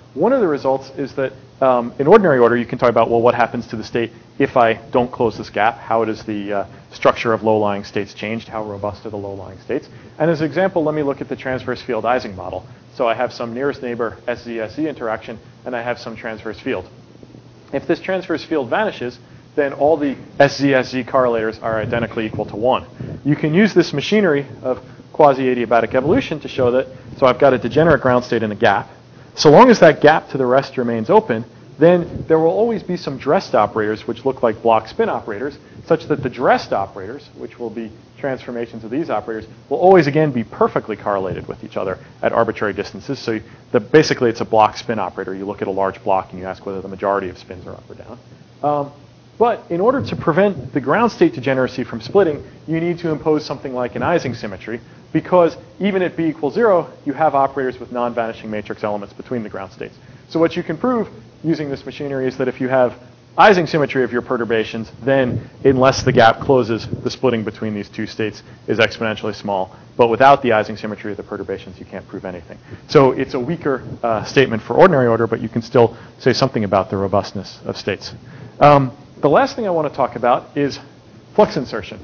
one of the results is that um, in ordinary order, you can talk about, well, what happens to the state if I don't close this gap? How does the uh, structure of low-lying states changed? How robust are the low-lying states? And as an example, let me look at the transverse field Ising model. So I have some nearest neighbor S Z S Z interaction, and I have some transverse field. If this transverse field vanishes, then all the S Z S Z correlators are identically equal to one. You can use this machinery of quasi-adiabatic evolution to show that, so I've got a degenerate ground state in a gap. So long as that gap to the rest remains open, then there will always be some Drest operators which look like block spin operators, such that the Drest operators, which will be transformations of these operators, will always again be perfectly correlated with each other at arbitrary distances. So the, basically it's a block spin operator. You look at a large block and you ask whether the majority of spins are up or down. Um, but in order to prevent the ground state degeneracy from splitting, you need to impose something like an Ising symmetry, because even at b equals zero, you have operators with non-vanishing matrix elements between the ground states. So what you can prove using this machinery is that if you have Ising symmetry of your perturbations, then unless the gap closes, the splitting between these two states is exponentially small. But without the Ising symmetry of the perturbations, you can't prove anything. So it's a weaker uh, statement for ordinary order, but you can still say something about the robustness of states. Um, the last thing I want to talk about is flux insertion.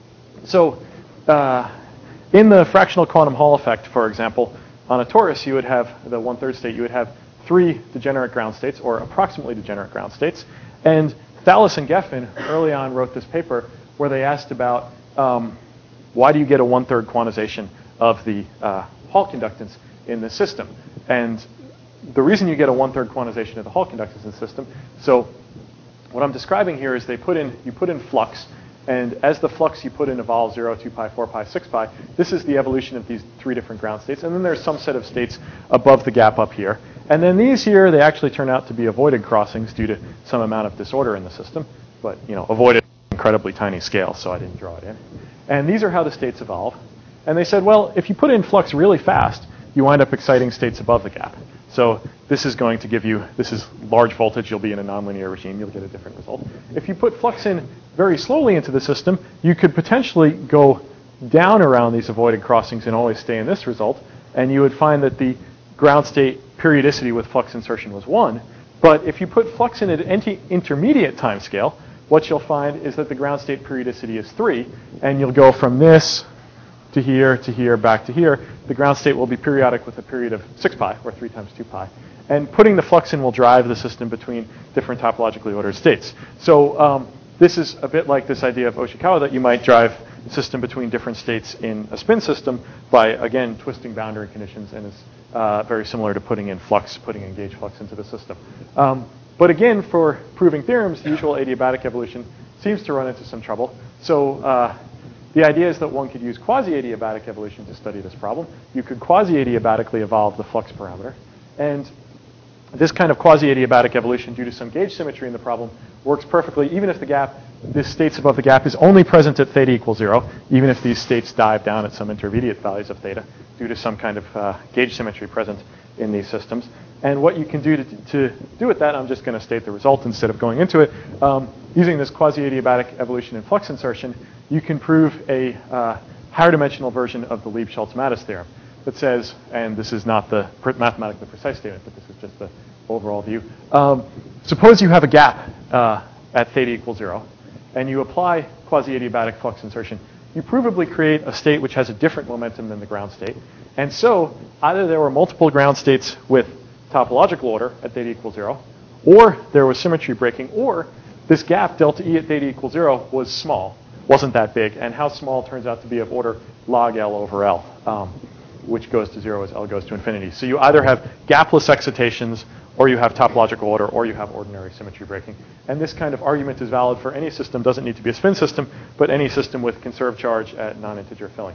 So uh, in the fractional quantum Hall effect, for example, on a torus, you would have the one-third state, you would have three degenerate ground states, or approximately degenerate ground states. And Thalles and Geffen early on wrote this paper where they asked about um, why do you get a one-third quantization of the uh, Hall conductance in the system? And the reason you get a one-third quantization of the Hall conductance in the system, so what I'm describing here is they put in, you put in flux, and as the flux you put in evolves zero, two pi, four pi, six pi, this is the evolution of these three different ground states. And then there's some set of states above the gap up here. And then these here, they actually turn out to be avoided crossings due to some amount of disorder in the system. But, you know, avoided incredibly tiny scale, so I didn't draw it in. And these are how the states evolve. And they said, well, if you put in flux really fast, you wind up exciting states above the gap. So this is going to give you, this is large voltage, you'll be in a nonlinear regime, you'll get a different result. If you put flux in very slowly into the system, you could potentially go down around these avoided crossings and always stay in this result, and you would find that the ground state periodicity with flux insertion was one. But if you put flux in at an intermediate time scale, what you'll find is that the ground state periodicity is three, and you'll go from this to here, to here, back to here. The ground state will be periodic with a period of six pi, or three times two pi. And putting the flux in will drive the system between different topologically ordered states. So um, this is a bit like this idea of Oshikawa that you might drive the system between different states in a spin system by, again, twisting boundary conditions, and is uh, very similar to putting in flux, putting in gauge flux into the system. Um, but again, for proving theorems, the usual adiabatic evolution seems to run into some trouble. So uh, the idea is that one could use quasi-adiabatic evolution to study this problem. You could quasi-adiabatically evolve the flux parameter. And this kind of quasi-adiabatic evolution, due to some gauge symmetry in the problem, works perfectly, even if the gap, this states above the gap, is only present at theta equals zero, even if these states dive down at some intermediate values of theta, due to some kind of uh, gauge symmetry present in these systems. And what you can do to, to do with that, I'm just going to state the result instead of going into it. Um, using this quasi-adiabatic evolution and flux insertion, you can prove a uh, higher dimensional version of the Lieb-Schultz-Mattis theorem that says, and this is not the mathematically precise statement, but this is just the overall view. Um, suppose you have a gap uh, at theta equals zero, and you apply quasi-adiabatic flux insertion. You provably create a state which has a different momentum than the ground state. And so either there were multiple ground states with topological order at theta equals zero, or there was symmetry breaking, or this gap, delta E at theta equals zero, was small, wasn't that big. And how small turns out to be of order log L over L, um, which goes to zero as L goes to infinity. So you either have gapless excitations, or you have topological order, or you have ordinary symmetry breaking. And this kind of argument is valid for any system. Doesn't need to be a spin system, but any system with conserved charge at non-integer filling.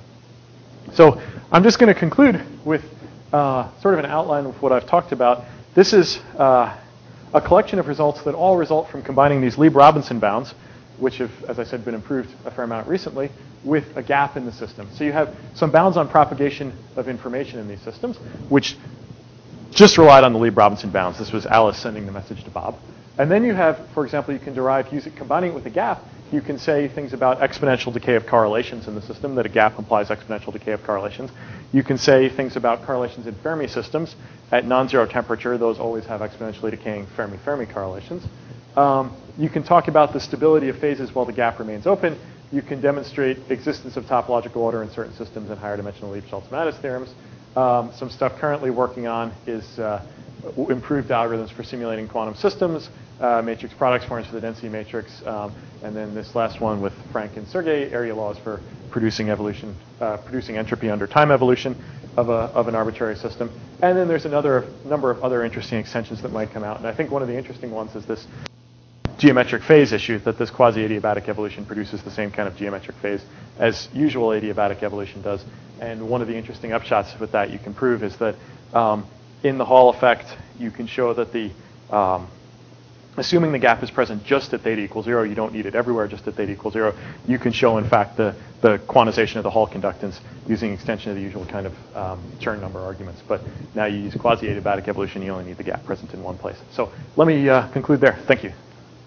So I'm just going to conclude with uh, sort of an outline of what I've talked about. This is uh, a collection of results that all result from combining these Lieb-Robinson bounds, which have, as I said, been improved a fair amount recently, with a gap in the system. So you have some bounds on propagation of information in these systems, which just relied on the Lieb-Robinson bounds. This was Alice sending the message to Bob. And then you have, for example, you can derive, use it, combining it with a gap, you can say things about exponential decay of correlations in the system, that a gap implies exponential decay of correlations. You can say things about correlations in Fermi systems. At non-zero temperature, those always have exponentially decaying Fermi-Fermi correlations. Um, you can talk about the stability of phases while the gap remains open. You can demonstrate existence of topological order in certain systems and higher dimensional Liebig-Schultz-Mattis theorems. Um, some stuff currently working on is uh, improved algorithms for simulating quantum systems, uh, matrix products forms for the density matrix, um, and then this last one with Frank and Sergey, area laws for producing evolution, uh, producing entropy under time evolution of, a, of an arbitrary system. And then there's another number of other interesting extensions that might come out. And I think one of the interesting ones is this geometric phase issue, that this quasi-adiabatic evolution produces the same kind of geometric phase as usual adiabatic evolution does. And one of the interesting upshots with that you can prove is that um, in the Hall effect, you can show that the, um, assuming the gap is present just at theta equals zero, you don't need it everywhere, just at theta equals zero, you can show, in fact, the, the quantization of the Hall conductance using extension of the usual kind of um, Chern number arguments. But now you use quasi-adiabatic evolution, you only need the gap present in one place. So let me uh, conclude there. Thank you.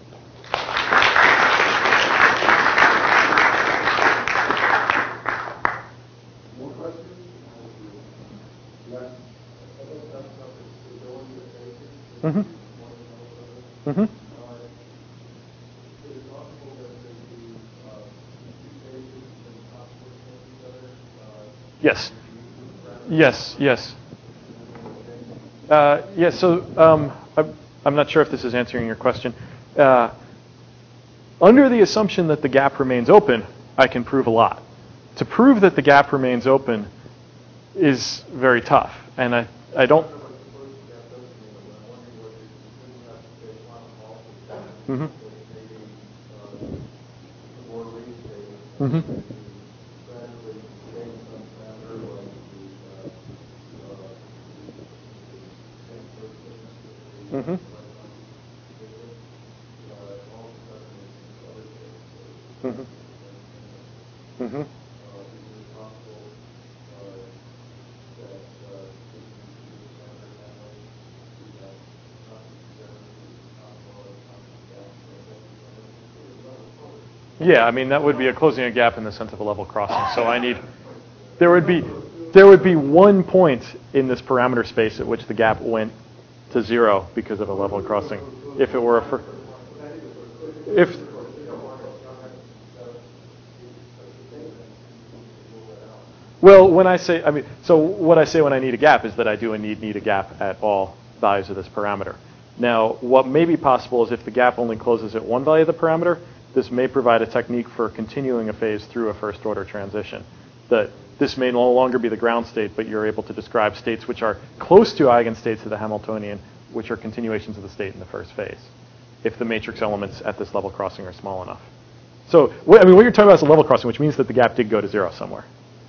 Mm-hmm. Mm-hmm. Yes. Yes, yes. Uh, yes, so um, I'm, I'm not sure if this is answering your question. Uh, under the assumption that the gap remains open, I can prove a lot. To prove that the gap remains open is very tough, and I, I don't... Mm-hmm. Mm-hmm. Mm-hmm. Mm-hmm. Mm-hmm. Yeah, I mean, that would be a closing a gap in the sense of a level crossing. So I need, there would be, there would be one point in this parameter space at which the gap went to zero because of a level crossing. If it were a, fir- if, well, when I say, I mean, so what I say when I need a gap is that I do need need a gap at all values of this parameter. Now, what may be possible is if the gap only closes at one value of the parameter, this may provide a technique for continuing a phase through a first order transition. That this may no longer be the ground state, but you're able to describe states which are close to eigenstates of the Hamiltonian, which are continuations of the state in the first phase, if the matrix elements at this level crossing are small enough. So, I mean, what you're talking about is a level crossing, which means that the gap did go to zero somewhere.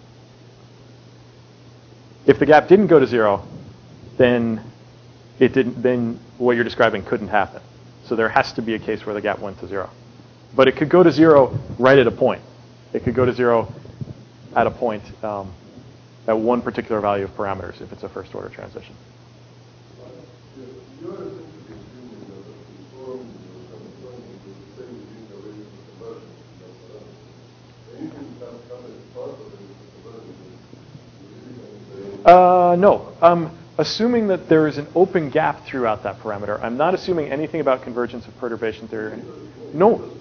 If the gap didn't go to zero, then it didn't. Then what you're describing couldn't happen. So there has to be a case where the gap went to zero. But it could go to zero right at a point. It could go to zero at a point um, at one particular value of parameters if it's a first order transition. Uh, no. I'm assuming that there is an open gap throughout that parameter. I'm not assuming anything about convergence of perturbation theory. No.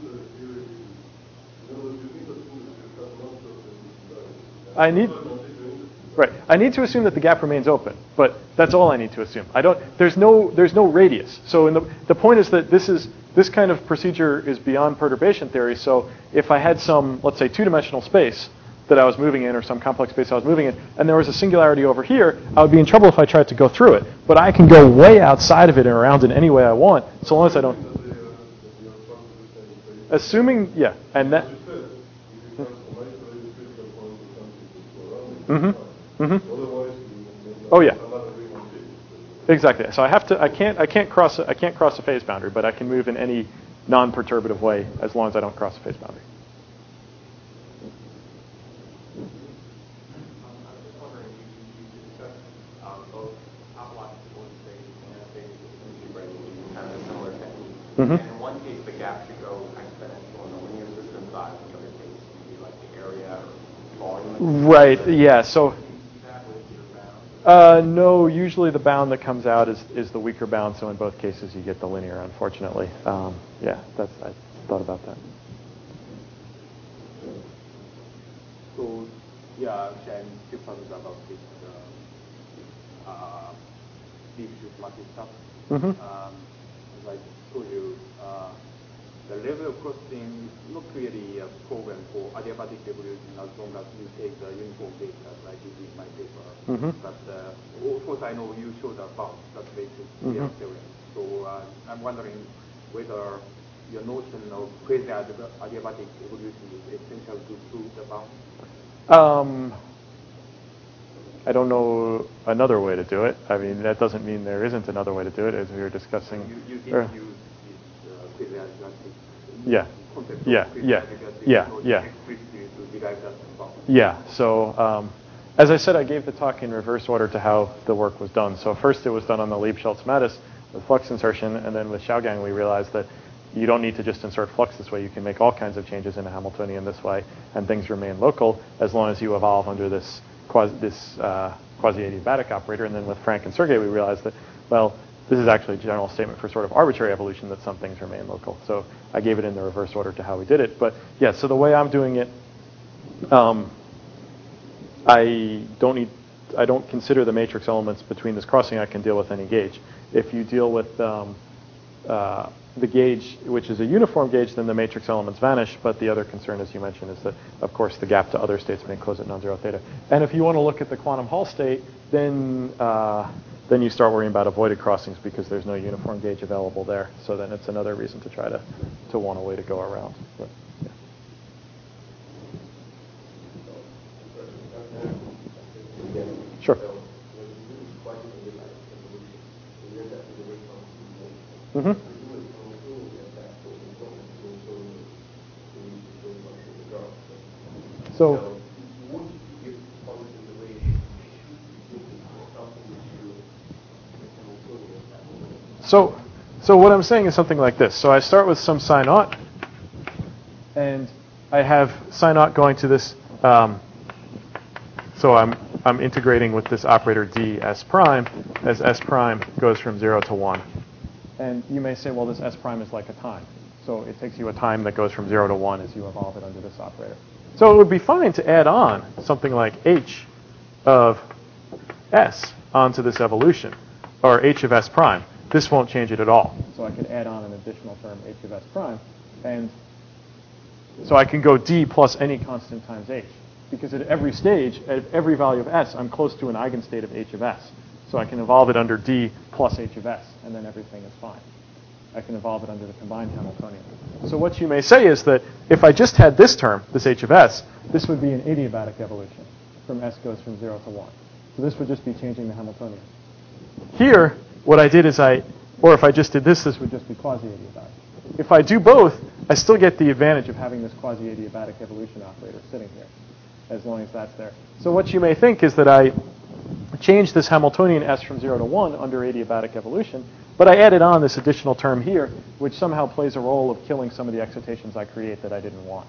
I need, right. I need to assume that the gap remains open, but that's all I need to assume. I don't. There's no. There's no radius. So in the the point is that this is this kind of procedure is beyond perturbation theory. So if I had some, let's say, two-dimensional space that I was moving in, or some complex space I was moving in, and there was a singularity over here, I would be in trouble if I tried to go through it. But I can go way outside of it and around it any way I want, so long as I don't. Assuming, yeah, and that. Mm-hmm. Mm-hmm. Oh yeah. Exactly. So I have to. I can't. I can't cross. I can't cross a phase boundary, but I can move in any non-perturbative way as long as I don't cross a phase boundary. Mm-hmm. And in one case, the gap should go exponential in the linear size of the case, maybe like the area or volume? Right, yeah, so uh, no, usually the bound that comes out is, is the weaker bound, so in both cases you get the linear, unfortunately. Um, yeah, that's I thought about that. So, yeah, Chen differs about this uh, uh, deep shoot matrix stuff. Mm-hmm. Um, as I told you, uh, the level of crossing is not really a problem for adiabatic evolution as long as you take the uniform data, as I did in my paper. Mm-hmm. But uh, of course, I know you showed a bound that makes it Mm-hmm. theorem. So uh, I'm wondering whether your notion of quasi-adiabatic evolution is essential to prove the bound. Um, I don't know another way to do it. I mean, that doesn't mean there isn't another way to do it, as we were discussing. You, you did er, use this uh, quasi-adiabatic yeah, concept yeah, of yeah, quasi-adiabatic yeah, notion yeah. explicitly to derive that bound. Yeah, so um, as I said, I gave the talk in reverse order to how the work was done. So first it was done on the Lieb-Schultz-Mattis with flux insertion, and then with Xiaogang we realized that you don't need to just insert flux this way. You can make all kinds of changes in a Hamiltonian this way, and things remain local as long as you evolve under this quasi, this uh, quasi-adiabatic operator. And then with Frank and Sergey, we realized that, well, this is actually a general statement for sort of arbitrary evolution, that some things remain local. So I gave it in the reverse order to how we did it. But yeah, so the way I'm doing it, um, I don't need, I don't consider the matrix elements between this crossing. I can deal with any gauge. If you deal with um, uh, the gauge, which is a uniform gauge, then the matrix elements vanish. But the other concern, as you mentioned, is that, of course, the gap to other states may close at non-zero theta. And if you want to look at the quantum Hall state, then uh, then you start worrying about avoided crossings because there's no uniform gauge available there. So then it's another reason to try to to want a way to go around. But, yeah. Sure. Mm-hmm. So, so, so what I'm saying is something like this. So I start with some psi naught, and I have psi naught going to this. Um, so I'm I'm integrating with this operator d s prime as s prime goes from zero to one. And you may say, well, this s prime is like a time. So it takes you a time that goes from zero to one as you evolve it under this operator. So it would be fine to add on something like h of s onto this evolution, or h of s prime. This won't change it at all. So I could add on an additional term, h of s prime, and so I can go d plus any constant times h. Because at every stage, at every value of s, I'm close to an eigenstate of h of s. So I can evolve it under d plus h of s, and then everything is fine. I can evolve it under the combined Hamiltonian. So what you may say is that if I just had this term, this h of s, this would be an adiabatic evolution. From s goes from zero to one. So this would just be changing the Hamiltonian. Here, what I did is I, or if I just did this, this would just be quasi-adiabatic. If I do both, I still get the advantage of having this quasi-adiabatic evolution operator sitting here, as long as that's there. So what you may think is that I change this Hamiltonian s from zero to one under adiabatic evolution, but I added on this additional term here, which somehow plays a role of killing some of the excitations I create that I didn't want.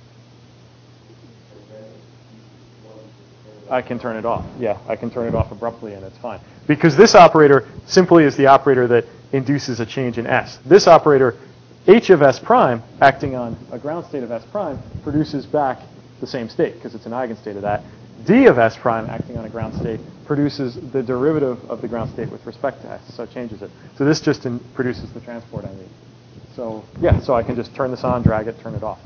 I can turn it off. Yeah, I can turn it off abruptly and it's fine. Because this operator simply is the operator that induces a change in s. This operator, h of s prime, acting on a ground state of s prime, produces back the same state because it's an eigenstate of that. D of s prime, acting on a ground state, produces the derivative of the ground state with respect to s, so it changes it. So this just in, produces the transport I need. So yeah, so I can just turn this on, drag it, turn it off.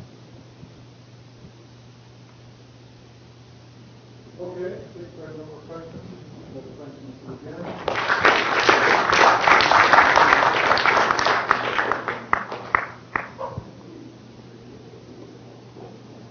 Okay, I think there are no more questions. Another question again.